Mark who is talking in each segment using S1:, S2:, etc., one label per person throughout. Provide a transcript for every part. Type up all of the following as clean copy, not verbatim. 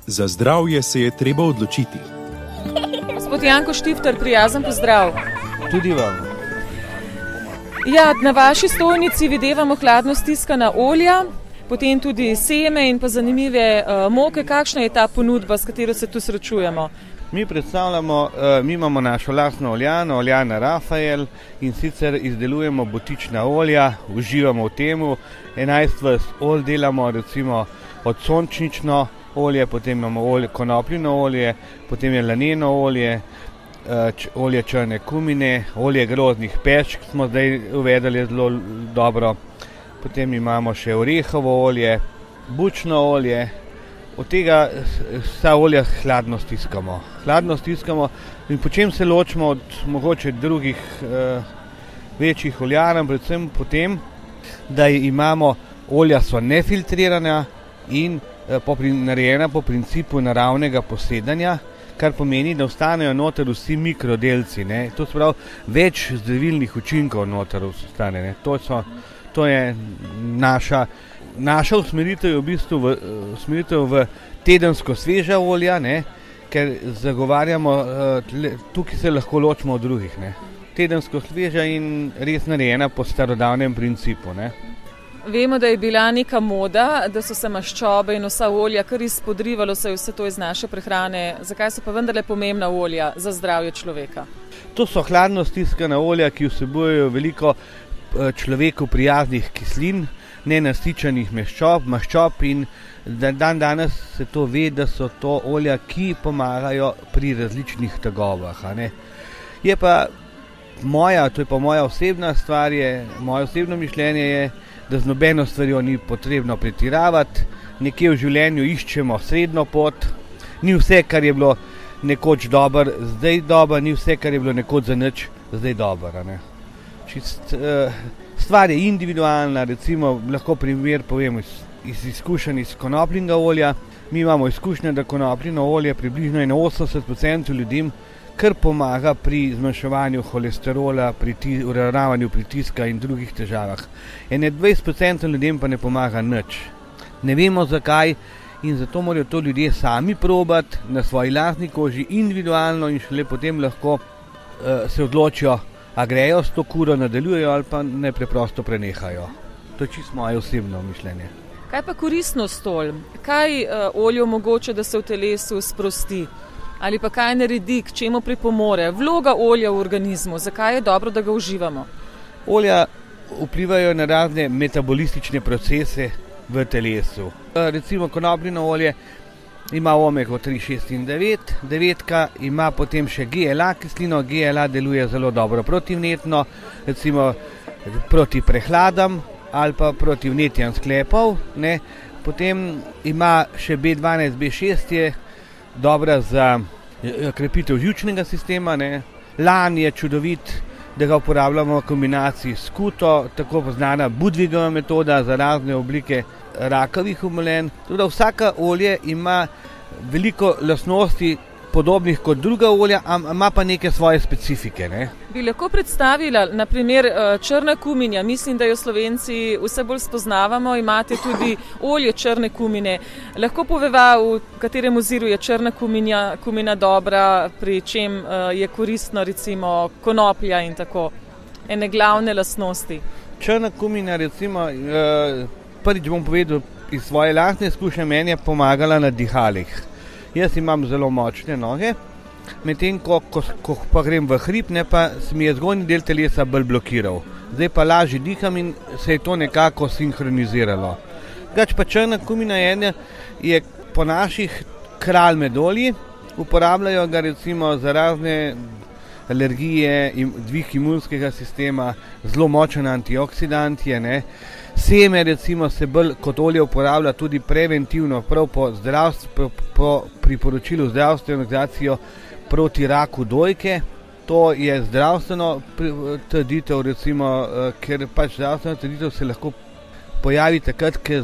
S1: Za zdravje se je treba odločiti.
S2: Gospod Janko Štifter, prijazen pozdrav.
S3: Tudi vam.
S2: Ja, na vaši stojnici videvamo hladno stiskana olja, potem tudi seme in pa zanimive moke. Kakšna je ta ponudba, s katero se tu srečujemo?
S3: Mi predstavljamo, mi imamo našo lastno oljano, oljana Rafael, in sicer izdelujemo butična olja, uživamo v temu. 11 vrst olj delamo, recimo od sončnično olje, potem imamo konopljino olje, potem je laneno olje, olje črne kumine, olje grozdnih pečk smo zdaj uvedli zelo dobro, potem imamo še orehovo olje, bučno olje. Od tega vsa olja hladno stiskamo. In po čem se ločimo od mogoče drugih večjih oljarn, predvsem potem, da imamo olja so nefiltrirana in narejena po principu naravnega posedanja, kar pomeni, da ostanejo noter vsi mikrodelci. Ne? To se pravi, več zdravilnih učinkov noter ostane. Ne? To je naša usmeritev je v bistvu v tedensko sveža olja, ne? Ker zagovarjamo, tukaj se lahko ločimo od drugih. Ne? Tedensko sveža in res narejena po starodavnem principu. Ne?
S2: Vemo, da je bila neka moda, da so se maščobe in vsa olja kar izpodrivalo se je vse to iz naše prehrane. Zakaj so pa vendarle pomembna olja za zdravje človeka?
S3: To so hladno stiskana olja, ki vsebujejo veliko človeku prijaznih kislin, nenasičenih maščob in dan danes se to ve, da so to olja, ki pomagajo pri različnih tegobah. Je pa moja osebna stvar, moje osebno mišljenje je, da z nobeno stvarjo ni potrebno pretiravati, nekje v življenju iščemo srednjo pot, ni vse, kar je bilo nekoč dobro, zdaj dobro, ni vse, kar je bilo nekoč za nič, zdaj dobro. Stvar je individualna, recimo lahko primer povem iz izkušenj iz konopljinega olja. Mi imamo izkušnje, da konopljino olje približno 80% ljudem kar pomaga pri zmanjševanju holesterola, pri uravnavanju pritiska in drugih težavah. 20% ljudem pa ne pomaga nič. Ne vemo zakaj in zato morajo to ljudje sami probati na svoji lastni koži individualno in šele potem lahko se odločijo, a grejo s to kuro, nadaljujejo ali pa ne preprosto prenehajo. To je čisto moje osebno mišljenje.
S2: Kaj pa koristnost olj? Kaj olje omogoča, da se v telesu sprosti? Ali pa kaj naredi, k čemu pripomore? Vloga olja v organizmu, zakaj je dobro, da ga uživamo?
S3: Olja vplivajo na razne metabolistične procese v telesu. Recimo konopljino olje ima omego 3, 6 in 9, 9 ima potem še GLA kislino, GLA deluje zelo dobro protivnetno, recimo proti prehladam ali pa proti vnetjem sklepov. Ne. Potem ima še B12, B6 je dobra za krepitev živčnega sistema. Ne. Lan je čudovit, da ga uporabljamo v kombinaciji s skuto, tako poznana Budwigova metoda za razne oblike rakavih obolenj. Tudi vsaka olje ima veliko lastnosti podobnih kot druga olja, ima pa neke svoje specifike. Ne?
S2: Bi lahko predstavila, na primer, črna kuminja. Mislim, da jo Slovenci vse bolj spoznavamo. Imate tudi olje črne kumine. Lahko poveva, v katerem oziru je črna kumina dobra, pri čem je koristno recimo konoplja in tako. Ene glavne lastnosti.
S3: Črna kumina, recimo, prvič bom povedal iz svoje lastne izkušnje, meni je pomagala na dihalih. Jaz imam zelo močne noge, medtem ko pa grem v hrib, pa se mi je zgornji del telesa bolj blokiral. Zdaj pa lažje diham in se je to nekako sinhroniziralo. Drugače pa črna kumina je po naših kralj med olji, uporabljajo ga recimo za razne alergije in dvig imunskega sistema, zelo močen antioksidant je. Ne. Seme recimo se bolj kot olje uporablja tudi preventivno, prav po priporočilu zdravstvene organizacije proti raku dojke. To je zdravstveno trditev, recimo, ker pač zdravstvena trditev se lahko pojavi takrat, ker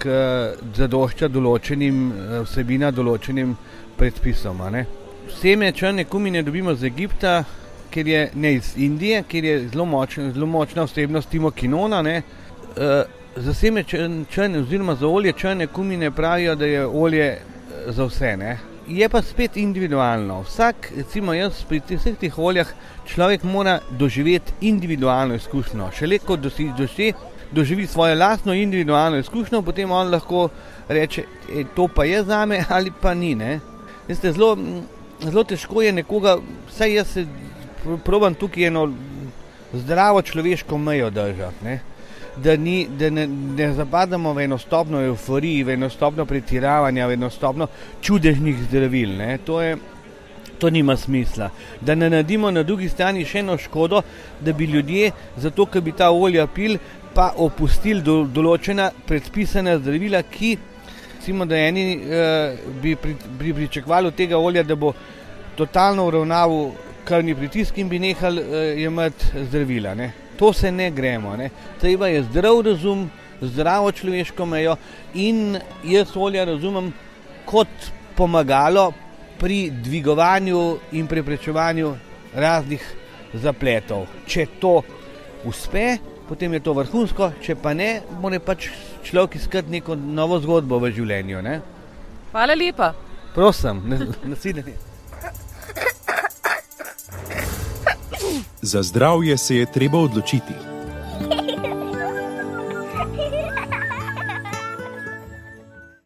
S3: zadošča določenim vsebina, določenim predpisom. Ne. Seme črne kumine dobimo z Egipta, ker je ne iz Indije, ker je zelo močna vsebnost timokinona. Ne. Za seme črne oziroma za olje črne kumine pravijo, da je olje za vse, ne. Je pa spet individualno. Vsak, recimo jaz, pri vseh teh oljah človek mora doživeti individualno izkušnjo. Šele ko doživi svojo lastno individualno izkušnjo, potem on lahko reče, to pa je zame ali pa ni, ne. Veste, zelo težko je nekoga, vsaj jaz se probam tukaj eno zdravo človeško mejo držati, ne. Da ne zapadamo v eno stopno evforiji, v eno stopno pretiravanja, v eno stopno čudežnih zdravil, ne. To nima smisla. Da ne naredimo na drugi strani še eno škodo, da bi ljudje, zato ker bi ta olja pil, pa opustili določena predpisana zdravila, ki, recimo, da eni bi pričakovali od tega olja, da bo totalno uravnaval krvni pritisk in bi nehali jemati zdravila, ne. To se ne gremo, ne. Treba je zdrav razum, zdravo človeško mejo in jaz olja razumem kot pomagalo pri dvigovanju in preprečevanju raznih zapletov. Če to uspe, potem je to vrhunsko, če pa ne, mora pač človek iskati neko novo zgodbo v življenju, ne.
S2: Hvala lepa.
S3: Prosim, nasvidenje.
S1: Za zdravje se je treba odločiti.